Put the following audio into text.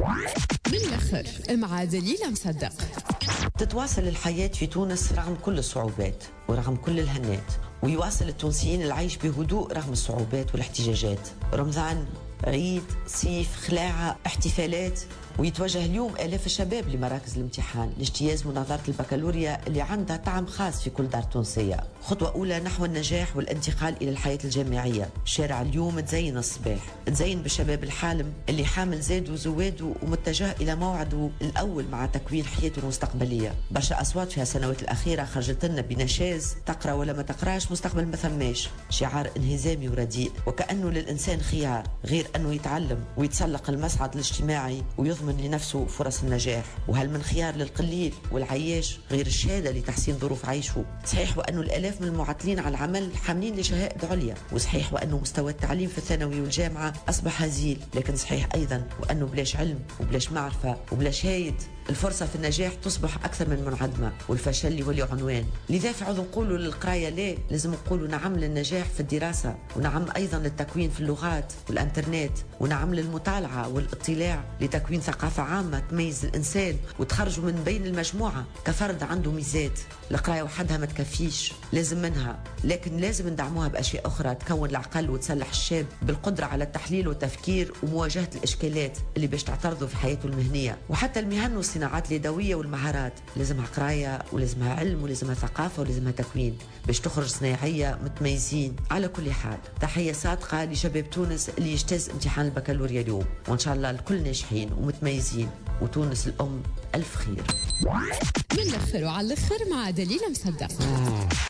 من الآخر مع دليلة مصدق. تتواصل الحياة في تونس رغم كل الصعوبات ورغم كل الهنات، ويواصل التونسيين العيش بهدوء رغم الصعوبات والاحتجاجات. رمضان، عيد، صيف، خلاعة، احتفالات، ويتوجه اليوم آلاف الشباب لمراكز الامتحان لاجتياز مناظرة البكالوريا اللي عندها طعم خاص في كل دار تونسية. خطوة أولى نحو النجاح والانتقال إلى الحياة الجامعية. الشارع اليوم تزين الصباح، تزين بالشباب الحالم اللي حامل زاد وزواده ومتجه إلى موعده الأول مع تكوين حياته المستقبلية. برشا أصوات في السنوات الأخيرة خرجت لنا بنشاز تقرأ ولا ما تقراش مستقبل ما ثماش، شعار انهزامي ورديء، وكأنه للإنسان خيار غير أنه يتعلم ويتسلق المصعد الاجتماعي ويضمن لنفسه فرص النجاح. وهل من خيار للقليل والعياش غير الشهادة لتحسين ظروف عيشه؟ صحيح وأنه الآلاف من المعطلين على العمل حاملين لشهائد عليا، وصحيح وأنه مستوى التعليم في الثانوي والجامعة أصبح هزيل، لكن صحيح أيضا وأنه بلاش علم وبلاش معرفة وبلاش شهايد الفرصة في النجاح تصبح أكثر من منعدمة، والفشل يولي عنوان. لذا في عوض نقولوا للقراية لا، لازم نقولوا نعم للنجاح في الدراسة، ونعم أيضا للتكوين في اللغات والأنترنت، ونعم للمطالعة والاطلاع لتكوين ثقافة عامة تميز الإنسان وتخرجه من بين المجموعة كفرد عنده ميزات. القراية وحدها ما تكفيش، لازم منها، لكن لازم ندعموها بأشياء أخرى تكون العقل وتسلح الشاب بالقدرة على التحليل والتفكير ومواجهة الإشكالات اللي باش تعترضه في حياته المهنية. وحتى المهن والصناعات اليدوية والمهارات لازمها قراية ولازمها علم ولازمها ثقافة ولازمها تكوين باش تخرج صناعية متميزين. على كل حال تحية صادقة لشباب تونس اللي يجتاز امتحان البكالوريا اليوم، وإن شاء الله الكل ناجحين ومتميزين، وتونس الأم ألف خير. من الآخر وعلى الآخر مع دليلة مصدق.